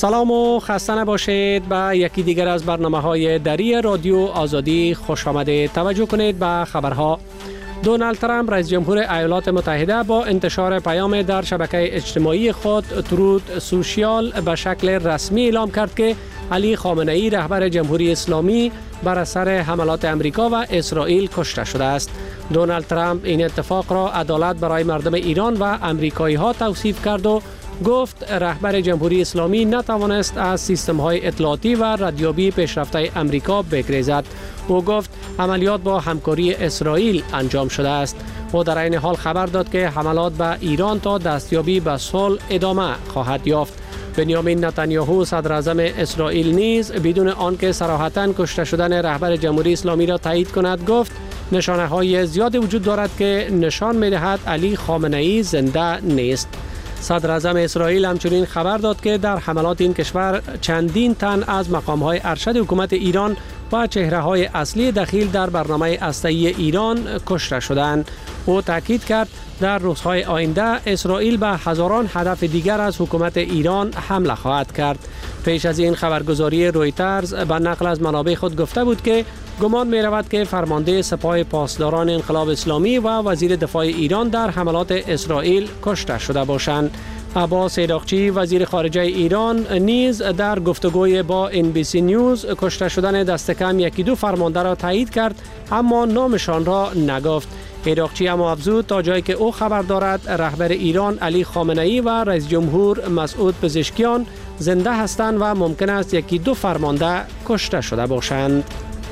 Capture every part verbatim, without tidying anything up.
سلام و خسته نباشید. به یکی دیگر از برنامه‌های دری رادیو آزادی خوش آمدید. توجه کنید به خبرها. دونالد ترامپ رئیس جمهور ایالات متحده با انتشار پیام در شبکه اجتماعی خود ترود سوشیال به شکل رسمی اعلام کرد که علی خامنه ای رهبر جمهوری اسلامی بر اثر حملات امریکا و اسرائیل کشته شده است. دونالد ترامپ این اتفاق را عدالت برای مردم ایران و امریکایی ها توصیف کرد و گفت رهبر جمهوری اسلامی نتوانست از سیستم های اطلاعاتی و ردیابی پیشرفته امریکا بگریزد. او گفت عملیات با همکاری اسرائیل انجام شده است. او در این حال خبر داد که حملات به ایران تا دستیابی به صلح ادامه خواهد یافت. بنیامین نتانیاهو صدر اعظم اسرائیل نیز بدون آنکه صراحتاً کشته شدن رهبر جمهوری اسلامی را تایید کند گفت نشانه های زیادی وجود دارد که نشان می دهد علی خامنه ای زنده نیست. صدر اعظم اسرائیل همچنین خبر داد که در حملات این کشور چندین تن از مقام‌های ارشد حکومت ایران و چهره‌های اصلی دخیل در برنامه هسته‌ای ایران کشته شدند. او تاکید کرد در روزهای آینده اسرائیل به هزاران هدف دیگر از حکومت ایران حمله خواهد کرد. پیش از این خبرگزاری رویترز به نقل از منابع خود گفته بود که گمان می رود که فرمانده سپاه پاسداران انقلاب اسلامی و وزیر دفاع ایران در حملات اسرائیل کشته شده باشند. عباس عراقچی وزیر خارجه ایران نیز در گفتگوی با ان بی سی نیوز کشته شدن دست کم یکی دو فرمانده را تایید کرد اما نامشان را نگفت. عراقچی اما افزود تا جایی که او خبر دارد رهبر ایران علی خامنه ای و رئیس جمهور مسعود پزشکیان زنده هستند و ممکن است یکی دو فرمانده کشته شده باشند.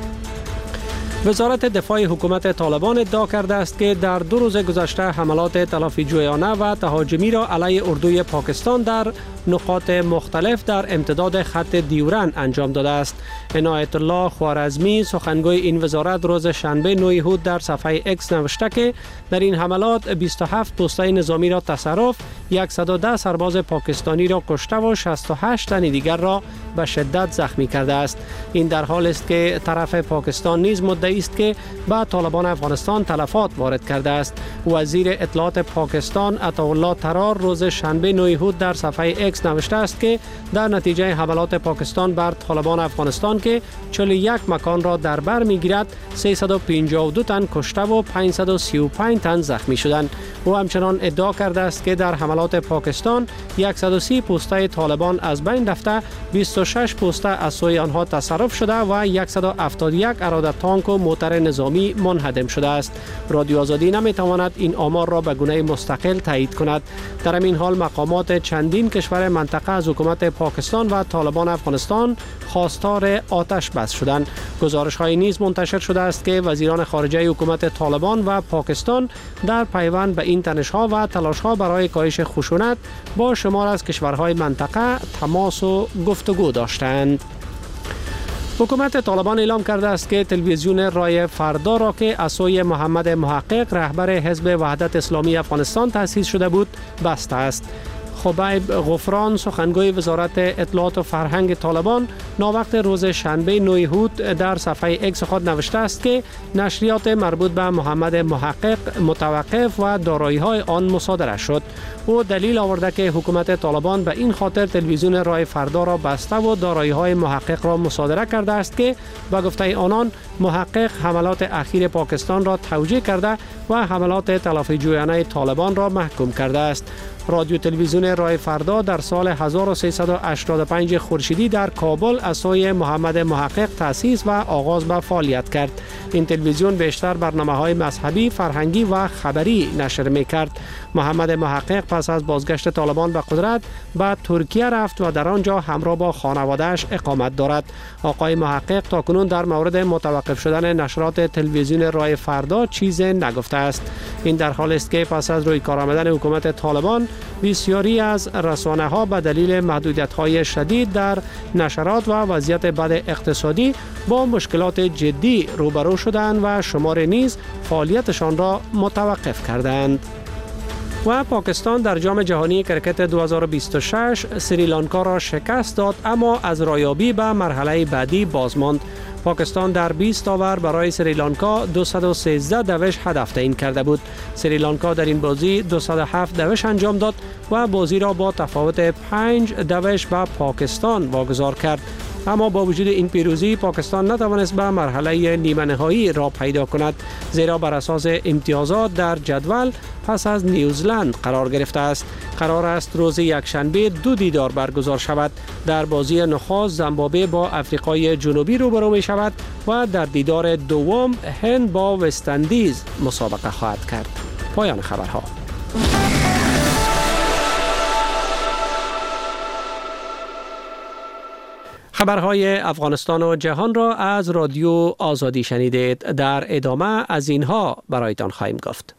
وزارت دفاع حکومت طالبان ادعا کرده است که در دو روز گذشته حملات تلافی جویانه و تهاجمی را علیه اردوی پاکستان در نقاط مختلف در امتداد خط دیورن انجام داده است. عنایت الله خوارزمی سخنگوی این وزارت روز شنبه نه یهود در صفحه اکس نوشته که در این حملات بیست و هفت پوسته نظامی را تصرف، صد و ده سرباز پاکستانی را کشته و شصت و هشت تن دیگر را به شدت زخمی کرده است. این در حالی است که طرف پاکستان نیز مدعی است که به طالبان افغانستان تلفات وارد کرده است. وزیر اطلاعات پاکستان عطاالله طرار روز شنبه نه یهود در صفحه اکس نوشته است که در نتیجه حملات پاکستان بر طالبان افغانستان که چهل و یک مکان را در بر میگیرد سیصد و پنجاه و دو تن کشته و پانصد و سی و پنج تن زخمی شدند. او همچنان ادعا کرده است که در حملات پاکستان صد و سی پوسته طالبان از بین رفته، بیست و شش پوسته از سوی آنها تصرف شده و صد و هفتاد و یک اراده تانک و موتر نظامی منهدم شده است. رادیو آزادی نمیتواند این آمار را به گونه مستقل تایید کند. در این حال مقامات چندین کشور منطقه از حکومت پاکستان و طالبان افغانستان خواستار آتش بس شدند. گزارش های نیز منتشر شده است که وزیران خارجه حکومت طالبان و پاکستان در پیوند به این تنش ها و تلاش ها برای کاهش خشونت با شمار از کشورهای منطقه تماس و گفتگو داشتند. حکومت طالبان اعلام کرده است که تلویزیون رای فردا را که از سوی محمد محقق رهبر حزب وحدت اسلامی افغانستان تأسیس شده بود بسته است. خبیب غفران سخنگوی وزارت اطلاعات و فرهنگ طالبان ناوقت روز شنبه نه یهود در صفحه اکس خود نوشته است که نشریات مربوط به محمد محقق متوقف و دارایی‌های آن مصادره شد. او دلیل آورده که حکومت طالبان به این خاطر تلویزیون رای فردا را بسته و دارایی‌های محقق را مصادره کرده است که به گفته آنان محقق حملات اخیر پاکستان را توجیه کرده و حملات تلافی جویانه طالبان را محکوم کرده است. رادیو تلویزیون رای فردا در سال هزار و سیصد و هشتاد و پنج خورشیدی در کابل از سوی محمد محقق تأسیس و آغاز به فعالیت کرد. این تلویزیون بیشتر برنامه‌های مذهبی، فرهنگی و خبری نشر می‌کرد. محمد محقق پس از بازگشت طالبان به قدرت به ترکیه رفت و در آنجا همراه با خانواده‌اش اقامت دارد. آقای محقق تاکنون در مورد متوقف شدن نشرات تلویزیون رای فردا چیز نگفته است. این در حالی است که پس از روی کار آمدن حکومت طالبان بسیاری از رسانه‌ها به دلیل محدودیت‌های شدید در نشرات و وضعیت بد اقتصادی با مشکلات جدی روبرو شدند و شمار نیز فعالیتشان را متوقف کردند. و پاکستان در جام جهانی کرکت دو هزار و بیست و شش سریلانکا را شکست داد اما از رایابی به مرحله بعدی باز ماند. پاکستان در بیست اوور برای سریلانکا دویست و سیزده دوش هدف تعیین کرده بود. سریلانکا در این بازی دویست و هفت دوش انجام داد و بازی را با تفاوت پنج دوش به پاکستان واگذار کرد. اما با وجود این پیروزی پاکستان نتوانست به مرحله نیمه نهایی را پیدا کند، زیرا بر اساس امتیازات در جدول پس از نیوزلند قرار گرفته است. قرار است روز یکشنبه دو دیدار برگزار شود. در بازی نخست زیمبابوه با آفریقای جنوبی روبرو می شود و در دیدار دوم هند با وست اندیز مسابقه خواهد کرد. پایان خبرها. خبرهای افغانستان و جهان را از رادیو آزادی شنیدید. در ادامه از اینها برایتان خواهیم گفت.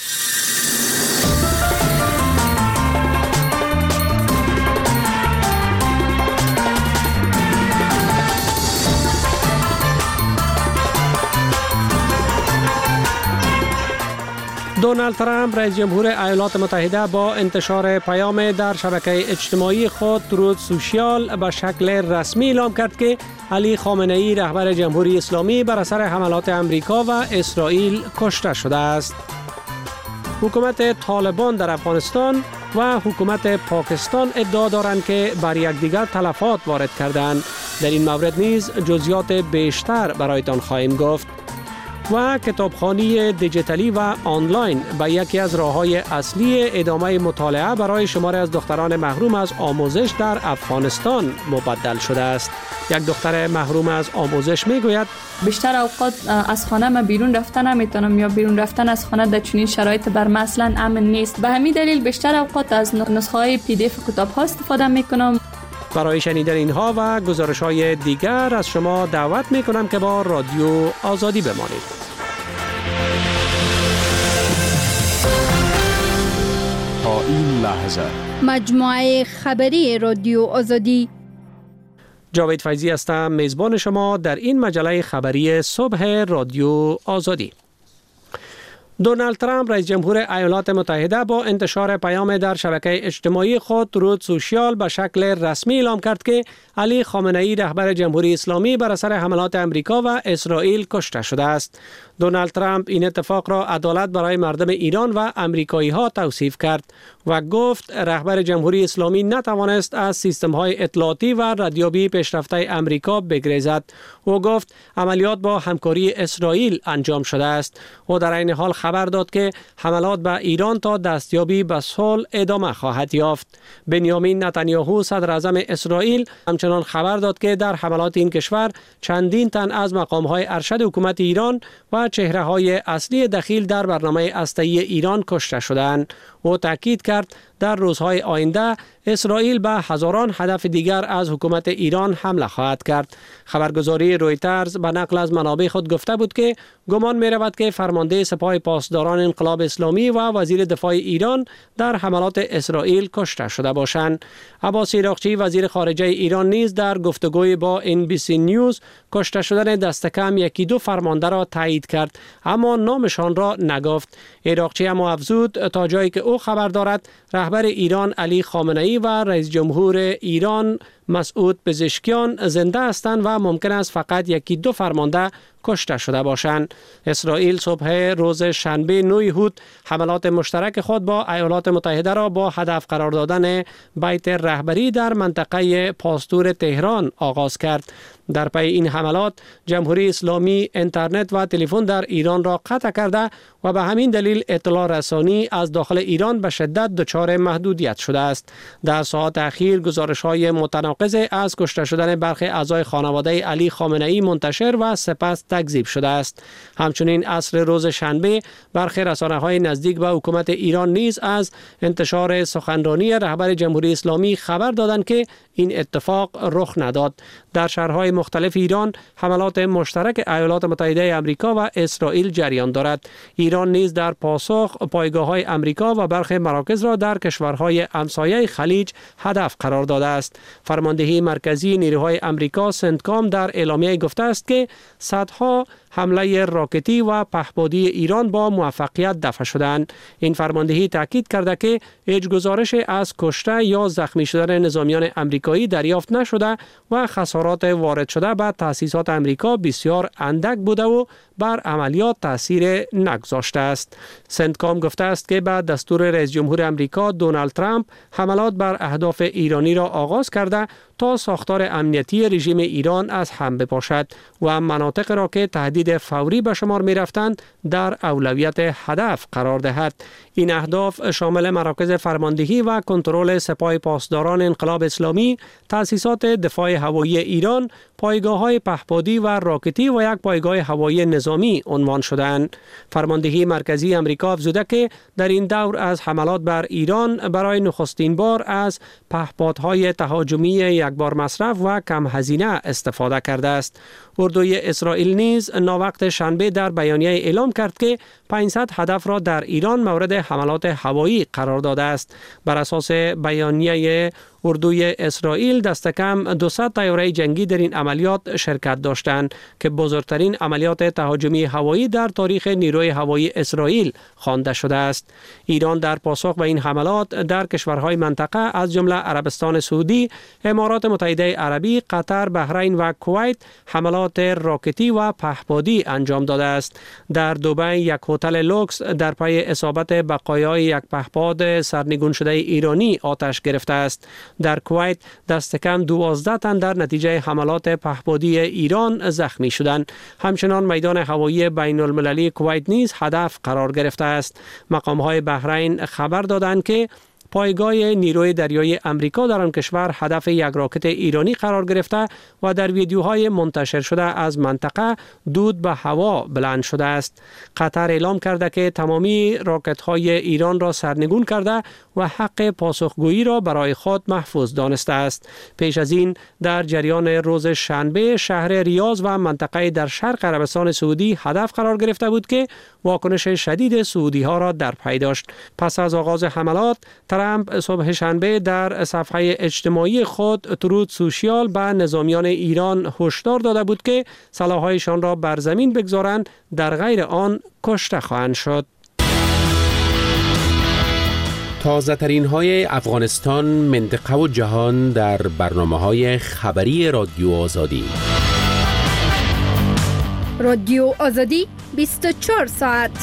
دونالد ترامپ رئیس جمهور ایالات متحده با انتشار پیام در شبکه اجتماعی خود تروت سوشیال به شکل رسمی اعلام کرد که علی خامنه ای رهبر جمهوری اسلامی بر اثر حملات امریکا و اسرائیل کشته شده است. حکومت طالبان در افغانستان و حکومت پاکستان ادعا دارند که بر یکدیگر تلفات وارد کردند. در این مورد نیز جزئیات بیشتر برایتان خواهیم گفت. و کتابخوانی دیجیتالی و آنلاین به یکی از راه‌های اصلی ادامه مطالعه برای شماری از دختران محروم از آموزش در افغانستان مبدل شده است. یک دختر محروم از آموزش میگوید بیشتر اوقات از خانه من بیرون رفتن نمیتونم یا بیرون رفتن از خانه در چنین شرایط بر من اصلا امن نیست. به همین دلیل بیشتر اوقات از نسخه‌های پی دی اف کتاب‌ها استفاده میکنم. برای شنیدن اینها و گزارش‌های دیگر از شما دعوت میکنم که با رادیو آزادی بمانید. تا این لحظه مجموعه خبری رادیو آزادی. جاوید فیضی هستم، میزبان شما در این مجله خبری صبح رادیو آزادی. دونالد ترامپ رئیس جمهور ایالات متحده با انتشار پیام در شبکه اجتماعی خود تروت سوشیال به شکل رسمی اعلام کرد که علی خامنه ای رهبر جمهوری اسلامی بر اثر حملات امریکا و اسرائیل کشته شده است. دونالد ترامپ این اتفاق را عدالت برای مردم ایران و امریکایی ها توصیف کرد و گفت رهبر جمهوری اسلامی نتوانست از سیستم های اطلاعاتی و ردیابی پیشرفته امریکا بگریزد. او گفت عملیات با همکاری اسرائیل انجام شده است. او در این حال خبر داد که حملات به ایران تا دستیابی به صلح ادامه خواهد یافت. بنیامین نتانیاهو صدر اعظم اسرائیل همچنان خبر داد که در حملات این کشور چندین تن از مقام های ارشد حکومت ایران و چهره های اصلی دخیل در برنامه هسته‌ای ایران کشته شدند. او تاکید کرد در روزهای آینده اسرائیل به هزاران هدف دیگر از حکومت ایران حمله خواهد کرد. خبرگزاری رویترز به نقل از منابع خود گفته بود که گمان می رود که فرمانده سپاه پاسداران انقلاب اسلامی و وزیر دفاع ایران در حملات اسرائیل کشته شده باشند. عباس عراقچی وزیر خارجه ایران نیز در گفتگوی با ان بی سی نیوز کشته شدن دست کم یکی دو فرمانده را تایید کرد، اما نامشان را نگفت. عراقچی اما افزود تا جایی که او خبر دارد رهبر ایران علی خامنه ای و رئیس جمهور ایران مسعود پزشکیان زنده هستند و ممکن است فقط یکی دو فرمانده کشته شده باشند. اسرائیل صبح روز شنبه نه یهود حملات مشترک خود با ایالات متحده را با هدف قرار دادن بیت رهبری در منطقه پاستور تهران آغاز کرد. در پی این حملات جمهوری اسلامی اینترنت و تلفن در ایران را قطع کرده و به همین دلیل اطلاع رسانی از داخل ایران به شدت دچار محدودیت شده است. در ساعات اخیر گزارش‌های متناقض از کشته شدن برخی اعضای خانواده علی خامنه ای منتشر و سپس تکذیب شده است. همچنین عصر روز شنبه برخی رسانه‌های نزدیک به حکومت ایران نیز از انتشار سخنرانی رهبر جمهوری اسلامی خبر دادند که این اتفاق رخ نداد. در شهرهای مختلف ایران حملات مشترک ایالات متحده آمریکا و اسرائیل جریان دارد. ایران نیز در پاسخ پایگاه‌های آمریکا و برخی مراکز را در کشورهای همسایه خلیج هدف قرار داده است. فرماندهی مرکزی نیروهای آمریکا سنتکام در اعلامیه گفته است که صدها حمله راکتی و پهپادی ایران با موفقیت دفع شدند. این فرماندهی تاکید کرده که هیچ گزارش از کشته یا زخمی شدن نظامیان امریکایی دریافت نشده و خسارات وارد شده به تأسیسات امریکا بسیار اندک بوده و بر عملیات تاثیر نگذاشته است. سنتکام گفته است که بعد دستور رئیس جمهور امریکا دونالد ترامپ حملات بر اهداف ایرانی را آغاز کرده تا ساختار امنیتی رژیم ایران از هم بپاشد و مناطق را که تهدید فوری به شمار می رفتند در اولویت هدف قرار دهد. این اهداف شامل مراکز فرماندهی و کنترل سپاه پاسداران انقلاب اسلامی، تأسیسات دفاع هوایی ایران، پایگاه‌های پهپادی و راکتی و یک پایگاه هوایی نظامی عنوان شدند. فرماندهی مرکزی امریکا افزوده که در این دور از حملات بر ایران برای نخستین بار از پهپادهای تهاجمی یک بار مصرف و کم هزینه استفاده کرده است. اردوی اسرائیل نیز ناوقت شنبه در بیانیه اعلام کرد که پانصد هدف را در ایران مورد حملات هوایی قرار داده است. بر اساس بیانیه اردوی اسرائیل دست کم دویست طیاره جنگی در این عملیات شرکت داشتند که بزرگترین عملیات تهاجمی هوایی در تاریخ نیروی هوایی اسرائیل خوانده شده است. ایران در پاسخ به این حملات در کشورهای منطقه از جمله عربستان سعودی، امارات متحده عربی، قطر، بحرین و کویت حملات راکتی و پهپادی انجام داده است. در دبی یک هتل لوکس در پی اصابت بقایای یک پهپاد سرنگون شده ایرانی آتش گرفته است. در کویت دست کم دوازده تن در نتیجه حملات پهپادی ایران زخمی شدند. همچنان میدان هوایی بین المللی کویت نیز هدف قرار گرفته است. مقام‌های بحرین خبر دادند که پایگاه نیروی دریایی امریکا در آن کشور هدف یک راکت ایرانی قرار گرفته و در ویدیوهای منتشر شده از منطقه دود به هوا بلند شده است. قطر اعلام کرده که تمامی راکت‌های ایران را سرنگون کرده و حق پاسخگویی را برای خود محفوظ دانسته است. پیش از این در جریان روز شنبه شهر ریاض و منطقه در شرق عربستان سعودی هدف قرار گرفته بود که واکنش شدید سعودی ها را در پی داشت. پس از آغاز حملات ترامپ صبح شنبه در صفحه اجتماعی خود ترود سوشیال به نظامیان ایران هشدار داده بود که سلاح‌هایشان را بر زمین بگذارند، در غیر آن کشته خواهند شد. تازه ترین های افغانستان، منطقه و جهان در برنامه های خبری رادیو آزادی. رادیو آزادی بیست و چهار ساعت.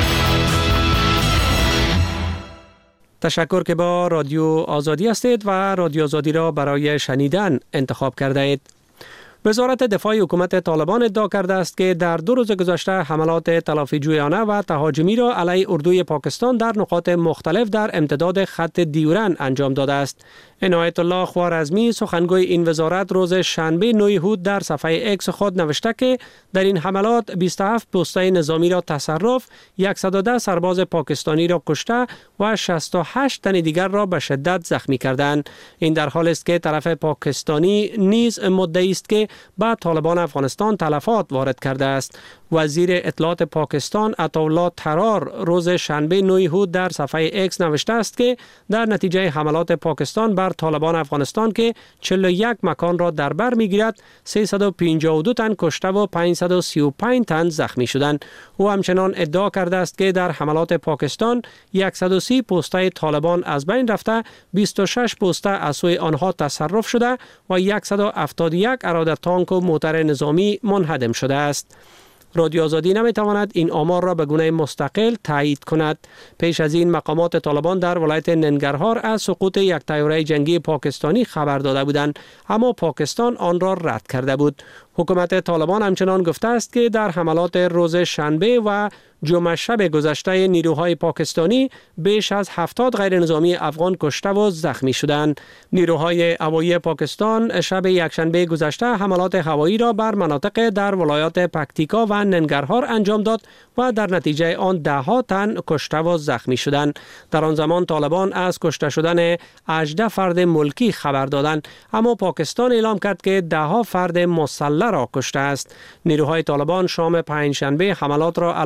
تشکر که با رادیو آزادی هستید و رادیو آزادی را برای شنیدن انتخاب کرده اید. وزارت دفاع حکومت طالبان ادعا کرده است که در دو روز گذشته حملات تلافی‌جویانه و تهاجمی را علیه اردوی پاکستان در نقاط مختلف در امتداد خط دیورن انجام داده است. عنایت الله خوارزمی سخنگوی این وزارت روز شنبه نه هود در صفحه اکس خود نوشته که در این حملات بیست و هفت پوسته نظامی را تصرف، صد و ده سرباز پاکستانی را کشته و شصت و هشت تن دیگر را به شدت زخمی کردند. این در حالی است که طرف پاکستانی نیز مدعی است که به طالبان افغانستان تلفات وارد کرده است. وزیر اطلاعات پاکستان عطاالله طرار روز شنبه نه هود در صفحه اکس نوشته است که در نتیجه حملات پاکستان بر طالبان افغانستان که چهل و یک مکان را در بر می‌گیرد، سیصد و پنجاه و دو تن کشته و پانصد و سی و پنج تن زخمی شدند. او همچنان ادعا کرده است که در حملات پاکستان صد و سی پوسته طالبان از بین رفته، بیست و شش پوسته از سوی آنها تصرف شده و صد و هفتاد و یک اراده تانک و موتر نظامی منهدم شده است. رادیو آزادی نمیتواند این آمار را به گونه مستقل تایید کند. پیش از این مقامات طالبان در ولایت ننگرهار از سقوط یک طیاره جنگی پاکستانی خبر داده بودند، اما پاکستان آن را رد کرده بود. حکومت طالبان همچنان گفته است که در حملات روز شنبه و جمعه شب گذشته نیروهای پاکستانی بیش از هفتاد غیر نظامی افغان کشته و زخمی شدند. نیروهای هوایی پاکستان شب یکشنبه گذشته حملات هوایی را بر مناطق در ولایات پکتیکا و ننگرهار انجام داد و در نتیجه آن ده ها تن کشته و زخمی شدند. در آن زمان طالبان از کشته شدن هجده فرد ملکی خبر دادند، اما پاکستان اعلام کرد که ده ها فرد مسلح را کشته است. نیروهای طالبان شام پنجشنبه حملات را علیه نیروهای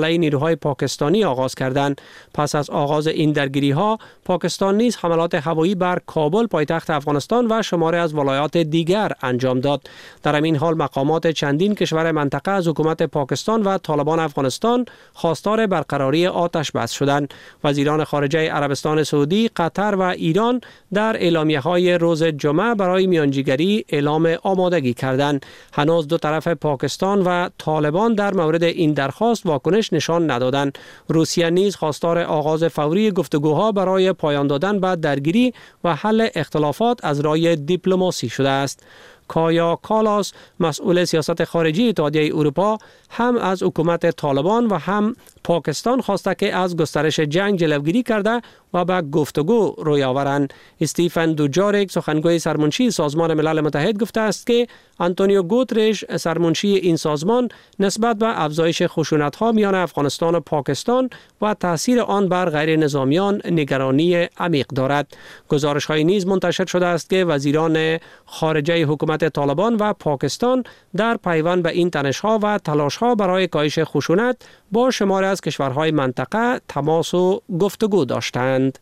نیروهای پاکستانی آغاز کردند. پس از آغاز این درگیری‌ها، پاکستان نیز حملات هوایی بر کابل پایتخت افغانستان و شماری از ولایات دیگر انجام داد. در این حال مقامات چندین کشور منطقه از حکومت پاکستان و طالبان افغانستان خواستار برقراری آتش بس شدند. وزیران خارجه عربستان سعودی، قطر و ایران در اعلامیه‌های روز جمعه برای میانجیگری اعلام آمادگی کردند. هنوز دو طرف پاکستان و طالبان در مورد این درخواست واکنش نشان ندادند. روسیه نیز خواستار آغاز فوری گفتگوها برای پایان دادن به درگیری و حل اختلافات از راه دیپلماسی شده است. کایا کالاس، مسئول سیاست خارجی اتحادیه اروپا، هم از حکومت طالبان و هم پاکستان خواسته که از گسترش جنگ جلوگیری کرده و به گفتگو روی آورند. استیفن دوجاریک، سخنگوی سرمنشی سازمان ملل متحد، گفته است که آنتونیو گوترش، سرمنشی این سازمان، نسبت به افزایش خشونت‌ها میان افغانستان و پاکستان و تاثیر آن بر غیر نظامیان نگرانی عمیق دارد. گزارش‌های نیز منتشر شده است که وزیران خارجه حکومت طالبان و پاکستان در پیوند به این تنش‌ها و تلاش‌ها برای کاهش خشونت با شماری از کشورهای منطقه تماس و گفتگو داشتند.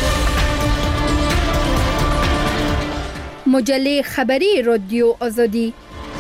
مجله خبری رادیو آزادی.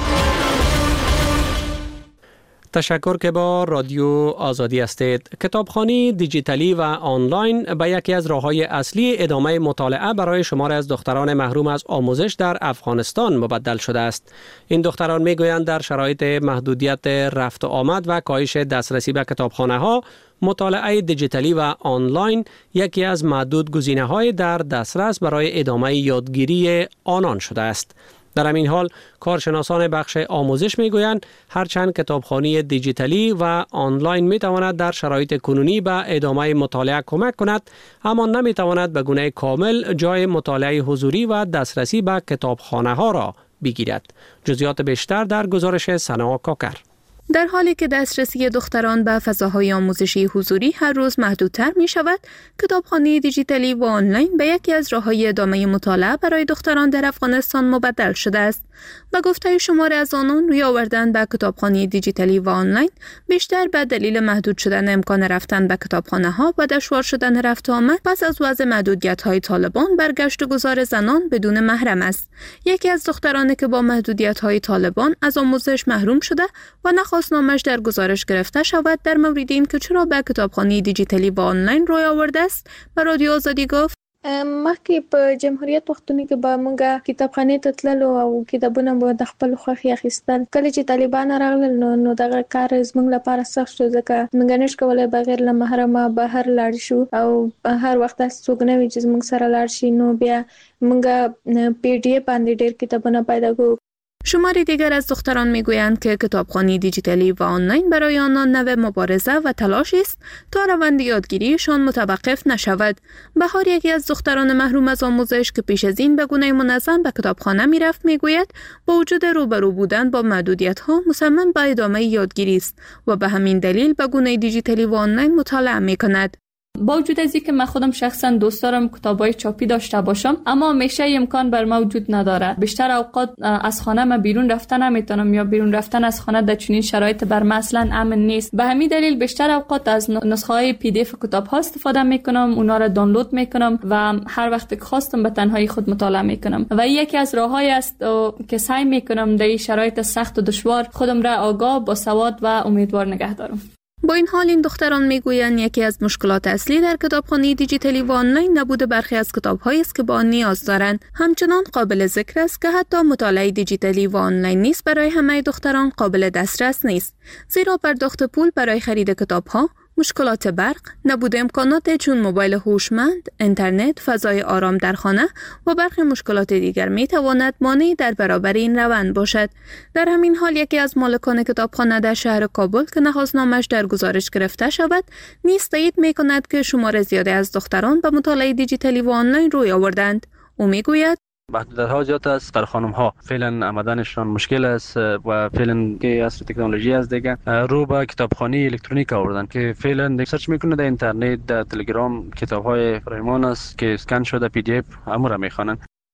تشکر که با رادیو آزادی هستید. کتابخوانی دیجیتالی و آنلاین به یکی از راه‌های اصلی ادامه مطالعه برای شمار از دختران محروم از آموزش در افغانستان مبدل شده است. این دختران میگویند در شرایط محدودیت رفت و آمد و کاهش دسترسی به کتابخانه‌ها، مطالعه دیجیتالی و آنلاین یکی از معدود گزینه‌های در دسترس برای ادامه یادگیری آنان شده است. در همین حال کارشناسان بخش آموزش میگویند هرچند کتابخوانی دیجیتالی و آنلاین میتواند در شرایط کنونی به ادامه مطالعه کمک کند، اما نمیتواند به گونه کامل جای مطالعه حضوری و دسترسی به کتابخانه ها را بگیرد. جزئیات بیشتر در گزارش سنا کاکر. در حالی که دسترسی دختران به فضاهای آموزشی حضوری هر روز محدودتر می شود، کتابخوانی دیجیتالی و آنلاین به یکی از راه‌های ادامه مطالعه برای دختران در افغانستان مبدل شده است. به گفته شماری از آنان، روی آوردن به کتابخوانی دیجیتالی و آنلاین بیشتر به دلیل محدود شدن امکان رفتن به کتابخانه‌ها و دشوار شدن رفت و آمد پس از وضع محدودیت‌های طالبان بر گشت و گذار زنان بدون محرم است. یکی از دخترانی که با محدودیت‌های طالبان از آموزش محروم شده و نخواست نامش در گزارش گرفته شود، در مورد این که چرا به کتابخوانی دیجیتالی و آنلاین روی آورده است، به رادیو آزادی گفت: مخکې په جمهوریت وختونو کې به موږ کتابخانې ته تللو او کتابونه به د خپل خوښې اخیستل. کله چې طالبان راغلل نو نو دغه کار زموږ لپاره سخت شو، ځکه موږ نشو کولی بغیر له محرمه بهر لاړ شو او هر وخت داسې څوک نه وي چې زموږ سره لاړ شي، نو بیا موږ پی ډی اف باندې ډېر کتابونه پیدا کوو. شماری دیگر از دختران میگویند که کتابخوانی دیجیتالی و آنلاین برای آنان نوع مبارزه و تلاش است تا روند یادگیریشان متوقف نشود. بهار، یکی از دختران محروم از آموزش که پیش از این به گونه منظم به کتابخانه میرفت، میگوید با وجود روبرو بودن با محدودیت‌ها مصمم به ادامه یادگیری است و به همین دلیل به گونه دیجیتالی و آنلاین مطالعه میکند. با وجود از اینکه من خودم شخصا دوست دارم کتابای چاپی داشته باشم، اما همیشه امکان بر ما وجود نداره. بیشتر اوقات از خانه من بیرون رفتن نمیتونم یا بیرون رفتن از خانه در چنین شرایط بر من اصلا امن نیست. به همین دلیل بیشتر اوقات از نسخه های پی دی اف کتاب ها استفاده میکنم، اونا را دانلود میکنم و هر وقت که خواستم به تنهایی خود مطالعه میکنم و یکی از راههایی است که سعی میکنم در این شرایط سخت و دشوار خودم را آگاه، با سواد و امیدوار نگه دارم. با این حال این دختران میگویند یکی از مشکلات اصلی در کتابخوانی دیجیتالی و آنلاین نبود برخی از کتاب‌هایی است که با آن نیاز دارند. همچنان قابل ذکر است که حتی مطالعه دیجیتالی و آنلاین نیز برای همه دختران قابل دسترس نیست، زیرا پرداخت پول برای خرید کتاب‌ها، مشکلات برق، نبود امکانات چون موبایل هوشمند، اینترنت، فضای آرام در خانه و برخی مشکلات دیگر می تواند مانعی در برابر این روند باشد. در همین حال یکی از مالکان کتابخانه در شهر کابل که نخواست نامش در گزارش گرفته شود، نیز تایید می کند که شمار زیادی از دختران به مطالعه دیجیتالی و آنلاین روی آوردند. او می گوید: محدودیت‌ها زیاد است در خانم‌ها، فعلا آمدنشان مشکل است و فعلا که اصل تکنولوژی از دیگه رو به کتابخوانی الکترونیک آوردن که فعلا سرچ میکنه در اینترنت، در تلگرام کتاب‌های رایمان است که اسکن شده پی دی اف امور میخوانن.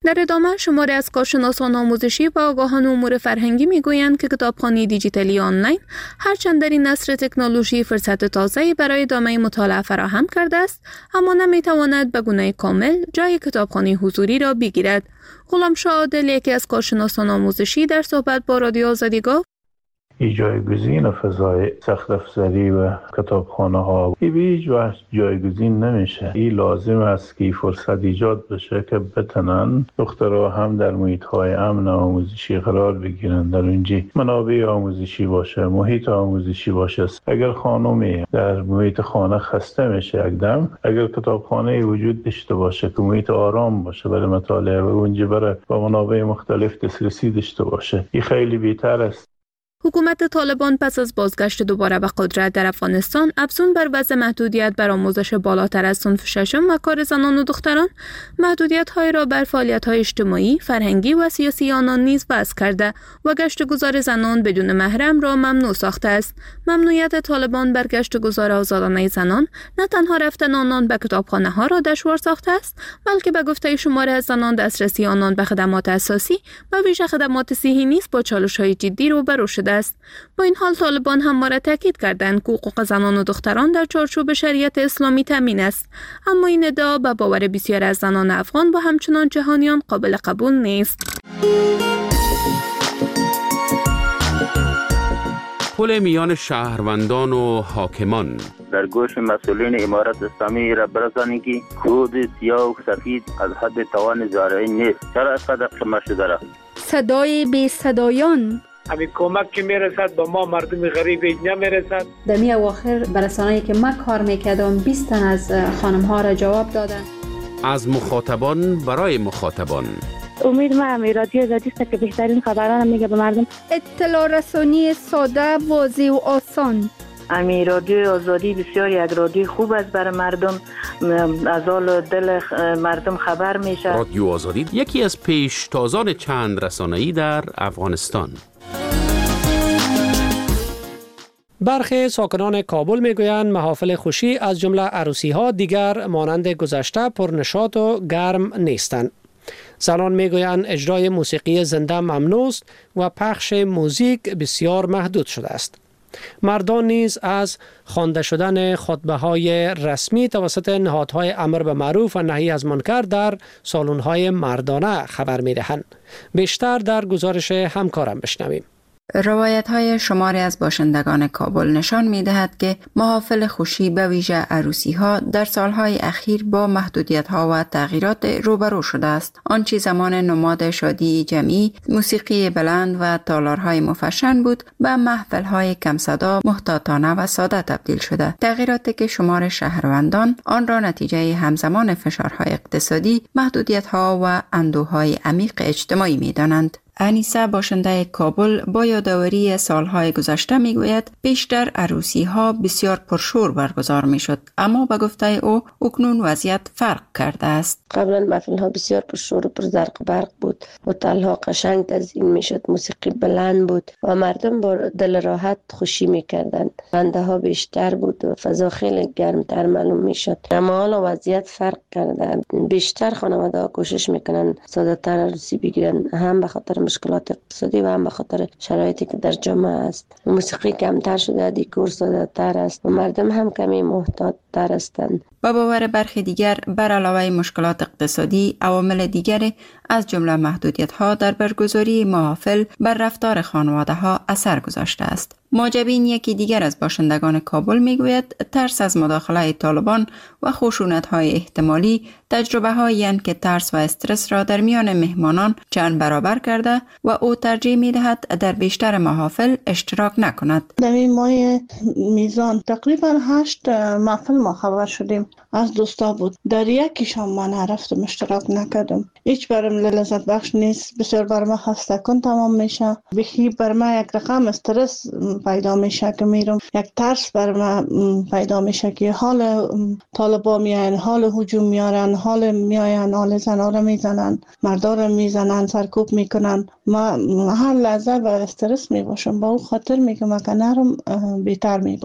در ادامه شماری از کارشناسان آموزشی و آگاهان امور فرهنگی میگویند که کتابخوانی دیجیتالی آنلاین هرچند در این عصر تکنولوژی فرصت تازه‌ای برای ادامه مطالعه فراهم کرده است، اما نمیتواند به گونه کامل جای کتابخوانی حضوری را بگیرد. غلامشاه عادل، یکی از کارشناسان آموزشی، در صحبت با رادیو آزادی گفت: ای جایگزین فضای سخت افزاری و کتابخانه ها ای به هیچ وجه جایگزین نمیشه. ای لازم است که فرصت ایجاد بشه که بتونن دخترها هم در محیط های امن آموزشی قرار بگیرن، در اونجا منابع آموزشی باشه، محیط آموزشی باشه. اگر خانمی در محیط خانه خسته میشه اقدم، اگر کتابخانه وجود داشته باشه که محیط آرام باشه برای مطالعه و اونجا برای با منابع مختلف دسترسی داشته باشه، این خیلی بهتر است. حکومت طالبان پس از بازگشت دوباره به قدرت در افغانستان افزون بر وضع محدودیت بر آموزش بالاتر از صنف ششم و کار زنان و دختران، محدودیت‌های را بر فعالیت‌های اجتماعی، فرهنگی و سیاسی آنان نیز وضع کرده و گشت گذار زنان بدون محرم را ممنوع ساخته است. ممنوعیت طالبان بر گشت گذار آزادانه زنان نه تنها رفتن آنان به کتابخانه‌ها را دشوار ساخته است، بلکه به گفته شماری از زنان دسترسی آنان به خدمات اساسی و ویژه خدمات صحی نیز با چالش‌های جدی روبرو شده است. با این حال طالبان همواره تاکید کردند که حقوق زنان و دختران در چارچوب شریعت اسلامی تامین است، اما این ادعا به باور بسیار از زنان افغان و همچنان جهانیان قابل قبول نیست. پل میان شهروندان و حاکمان در گوش مسئولین امارت اسلامی را برسانید که کود سیاه و سفید از حد توان زارعی نیست. چرا از قدر شما شده را؟ صدای بی صدایان، همین کمک که میرسد با ما مردم غریب نمیرسد. در می اواخر برسانه‌ای که من کار میکردم بیست تن از خانم ها را جواب دادن. از مخاطبان برای مخاطبان. امید ما رادیو آزادی است که بهترین خبران میگه به مردم. اطلاع رسانی ساده، واضح و آسان. امی رادیو آزادی بسیار یک رادیو خوب است برای مردم، از حال دل مردم خبر میشه. رادیو آزادی یکی از پیشتازان چند رسانه‌ای در افغانستان. برخی ساکنان کابل میگویند محافل خوشی از جمله عروسی ها دیگر مانند گذشته پرنشاط و گرم نیستند. زنان میگویند اجرای موسیقی زنده ممنوع است و پخش موزیک بسیار محدود شده است. مردان نیز از خوانده شدن خطبه های رسمی توسط نهادهای امر به معروف و نهی از منکر در سالن های مردانه خبر میدهند. بیشتر در گزارش همکارم بشنویم. روایت های شماری از باشندگان کابل نشان می دهد که محافل خوشی به ویژه عروسی ها در سالهای اخیر با محدودیت ها و تغییرات روبرو شده است. آنچه زمان نماد شادی جمعی، موسیقی بلند و تالارهای مفشن بود، به محفل های کم صدا، محتاطانه و ساده تبدیل شده. تغییراتی که شمار شهروندان آن را نتیجه همزمان فشارهای اقتصادی، محدودیت ها و اندوهای عمیق اجتماعی می دانند. انیسه باشنده کابل با یادآوری سالهای گذشته میگوید بیشتر عروسی ها بسیار پرشور برگزار می شد، اما به گفته او اکنون وضعیت فرق کرده است. قبلا محفل ها بسیار پرشور و پر زرق برق بود، هتل ها قشنگ تزیین می شد، موسیقی بلند بود و مردم با دل راحت خوشی می کردند. بنده ها بیشتر بود و فضا خیلی گرمتر معلوم می شد، اما حالا وضعیت فرق کرده. بیشتر خانواده ها کوشش می کنند ساده تر عروسی بگیرن، هم به خاطر مشکلات اقتصادی و هم به خاطر شرایطی که در جامعه است. موسیقی کمتر شده، دیکور ساده تر است و مردم هم کمی محتاط تر هستند. با باور برخی دیگر، بر علاوه مشکلات اقتصادی، عوامل دیگر از جمله محدودیت‌ها در برگزاری محافل بر رفتار خانواده‌ها اثر گذاشته است. معجبین یکی دیگر از باشندگان کابل میگوید ترس از مداخله طالبان و خشونت‌های احتمالی تجربه‌هایی اند که ترس و استرس را در میان مهمانان چند برابر کرده و او ترجیح می‌دهد در بیشتر محافل اشتراک نکند. در این ماه میزان تقریبا هشت محفل ما خبر شدیم از دوستا بود. در یکیشان من نرفتم، اشتراک نکردم. هیچ برام لذت بخش نیست، بسیار بر من خسته کن تمام میشه. بخی بر من یک رقم استرس پیدا میشه که میرم، یک ترس بر من پیدا میشه که حال طالبا میان، حال هجوم میارن، حال میاین، حال زنا رو میزنن، مردا رو میزنن، سرکوب میکنن. ما هر لحظه با استرس میباشم، با اون خاطر میگم که نرم بهتر میباشم.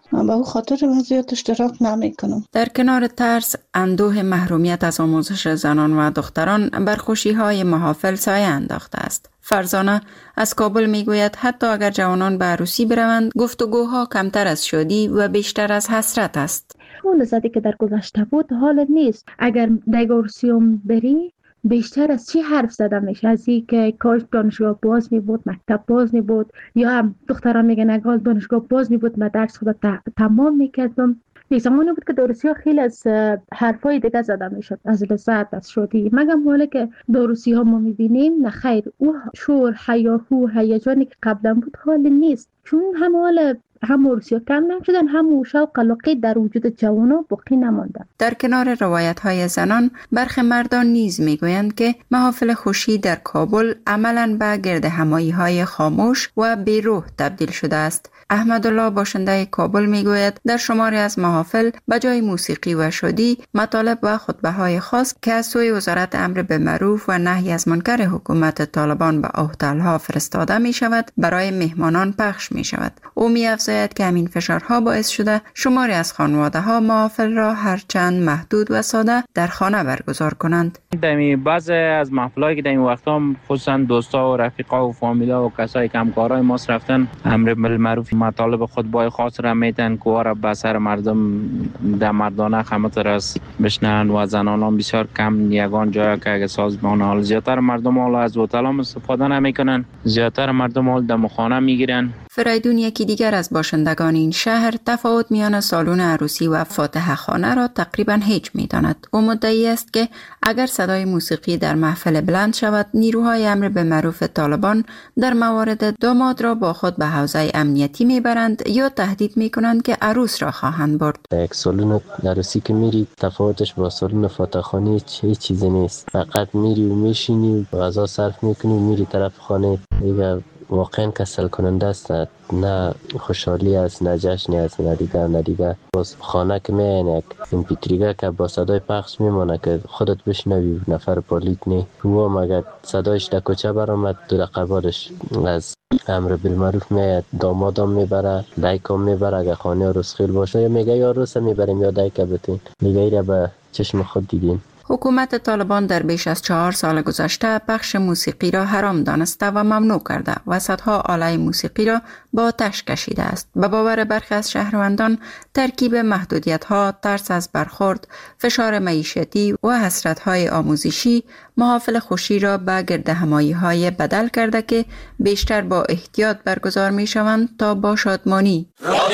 به او خاطر من زیاد اشتراک نمی کنم. در کنار ترس، اندوه محرومیت از آموزش زنان و دختران بر خوشی‌های محافل سایه انداخته است. فرزانه از کابل میگوید حتی اگر جوانان به عروسی بروند، گفتگوها کمتر از شادی و بیشتر از حسرت است. اون لذتی که در گذشته بود حال نیست. اگر در عروسیوم بری بیشتر از چی حرف زده میشه؟ از این که کاش دانشگاه باز می بود، مکتب باز می بود، یا هم دختران میگن اگر دانشگاه باز می بود من درس خود تمام میکردم. یک زمانی بود که دروسی ها خیلی از حرفای دیگه زده میشد، از لذت، از شادی. مگم حالا که دروسی ها ما میبینیم نه خیر، او شور، هیاهو، هیجانی که قبلا بود حال نیست، چون هم حال هم عروسی کم نشدن، هم شوق علاقه در وجود جوانان باقی نمانده. در کنار روایت های زنان، برخی مردان نیز میگویند که محافل خوشی در کابل عملاً به گرد همایی های خاموش و بیروح تبدیل شده است. احمدالله باشنده کابل میگوید در شماری از محافل به جای موسیقی و شادی، مطالب و خطبه های خاص که از سوی وزارت امر به معروف و نهی از منکر حکومت طالبان به هتل‌ها فرستاده می شود برای مهمانان پخش می شود. او می افزاید که همین فشارها باعث شده شماری از خانواده ها محافل را هرچند محدود و ساده در خانه برگزار کنند. دمی بعضی از محفلایی که در این وقتا خصوصا دوستا و رفیقا و فامیلا و کسایی که همکارای ما رفتن امر به معروف مطالب خطبه خاص را میتن که را به سر مردم در مردانه خدمت راست بشنن و زنان بسیار کم یگان جایی که اگه سازمان حال زیادتر مردم حال از هتل استفاده نمیکنن، زیادتر مردم حال در خانه میگیرن. فریدون یکی دیگر از باشندگان این شهر تفاوت میان سالن عروسی و فاتحه خانه را تقریبا هیچ میداند. او مدعی است که اگر صدای موسیقی در محفل بلند شود، نیروهای امر به معروف طالبان در موارد داماد را با خود به حوزه امنیتی میبرند یا تهدید میکنند که عروس را خواهند برد. یک سالن عروسی که میری تفاوتش با سالن فاتحه خانه هیچ چیزی نیست. فقط میری و میشینی و غذا صرف میکنی و میری طرف خانه. دیگه واقعا کسل کننده است، نه خوشحالی است، نه جشنی است، نه دیگه نه دیگه. باز خانه که میاین یک امپیتریگه که با صدای پخش میمانه که خودت بشنوی، نفر پالیت نی و مگر صدایش در کوچه برآمد دو دقیقه بعدش از امر بالمعروف میاد دامادم میبره، دایکم میبره اگه خانه عروس خیل باشه، یا میگه یا عروس میبریم یا دایک بتین. دیگه ایره به چشم خود دیدین. حکومت طالبان در بیش از چهار سال گذشته پخش موسیقی را حرام دانسته و ممنوع کرده و صدها آله موسیقی را با آتش کشیده است. به باور برخی از شهروندان، ترکیب محدودیت‌ها، ترس از برخورد، فشار معیشتی و حسرت‌های آموزشی محافل خوشی را به گردهمایی‌های بدل کرده که بیشتر با احتیاط برگزار می‌شوند تا با شادمانی.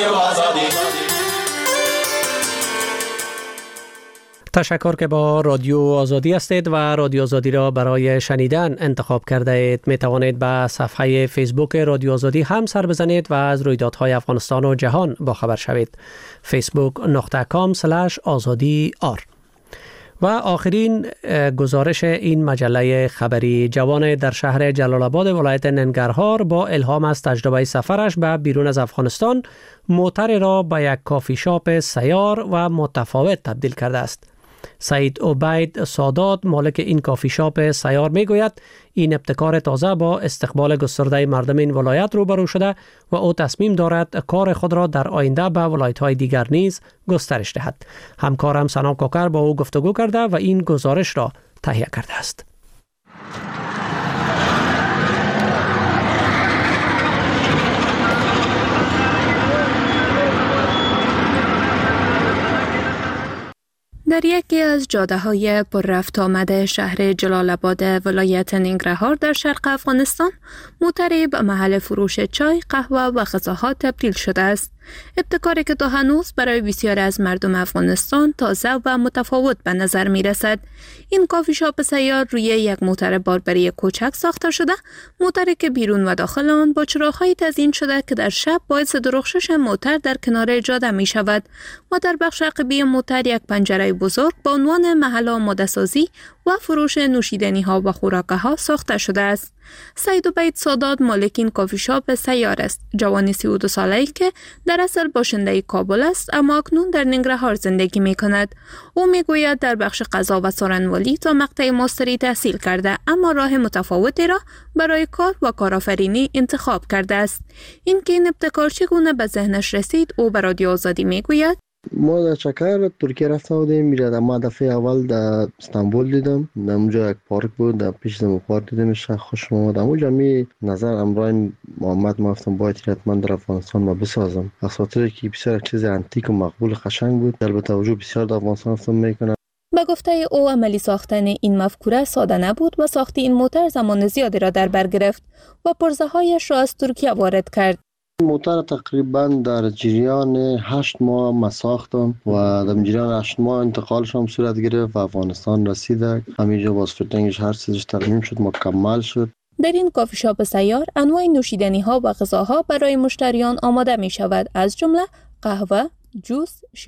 تشکر که با رادیو آزادی هستید و رادیو آزادی را برای شنیدن انتخاب کرده اید. می توانید به صفحه فیسبوک رادیو آزادی هم سر بزنید و از رویدادهای افغانستان و جهان با خبر شوید. فیسبوک دات کام اسلش آزادی آر. و آخرین گزارش این مجله خبری، جوان در شهر جلال آباد ولایت ننگرهار با الهام از تجربه سفرش به بیرون از افغانستان موتر را به یک کافی شاپ سیار و متفاوت تبدیل کرده است. سعید عبید سادات مالک این کافی شاپ سیار میگوید این ابتکار تازه با استقبال گسترده مردم این ولایت روبرو شده و او تصمیم دارد کار خود را در آینده به ولایت‌های دیگر نیز گسترش دهد. همکارم سنا کوکر با او گفتگو کرده و این گزارش را تهیه کرده است. در یکی از جاده‌های پر رفت آمد شهر جلال آباد ولایت ننگرهار در شرق افغانستان، موتری به محل فروش چای، قهوه و غذاها تبدیل شده است. ابتکاری که تا هنوز برای بسیاری از مردم افغانستان تازه و متفاوت به نظر می رسد. این کافی شاپ سیار روی یک موتر باربری کوچک ساخته شده، موتری که بیرون و داخل آن با چراغ‌های تزیین شده که در شب باعث درخشش موتر در کنار جاده می شود و در بخش عقبی موتر یک پنجره بزرگ با عنوان محل آماده سازی و فروش نوشیدنی ها و خوراک ها ساخته شده است. سید عبید سادات مالک این کافی شاپ سیار است. جوانی سی و دو ساله‌ای که در اصل باشنده کابل است اما اکنون در ننگرهار زندگی می کند. او می گوید در بخش قضا و سارنوالی تا مقطع ماستری تحصیل کرده اما راه متفاوتی را برای کار و کارآفرینی انتخاب کرده است. این که این ابتکار چگونه به ذهنش رسید او به رادیو آزادی می گوید: ما در چکر ترکیه رفته بودیم. میره ما دفعه اول در استانبول دیدم. در اونجا یک پارک بود، در پیش دم پارک دیدمش، خوشم اومد. اونجا می نظر امرای محمد ما گفتم باید حتما در افغانستان ما بسازم. از خاطر که بسیار چیز انتیک و مقبول قشنگ بود. البته وجود بسیار در افغانستان افتم میکنه. به گفته او عملی ساختن این مفکوره ساده نبود و ساخت این موتر زمان زیادی را در بر گرفت و پرزه هایش را از ترکیه وارد کرد. موتر تقریبا در جریان هشت ماه ما ساختم و در جریان هشت ماه انتقالش هم صورت گرفت و افغانستان رسیده. همینجا باز فیتینگش هر چیزش تمام شد، مکمل شد. در این کافی شاپ سیار انواع نوشیدنی ها و غذاها برای مشتریان آماده می شود، از جمله قهوه، جوس،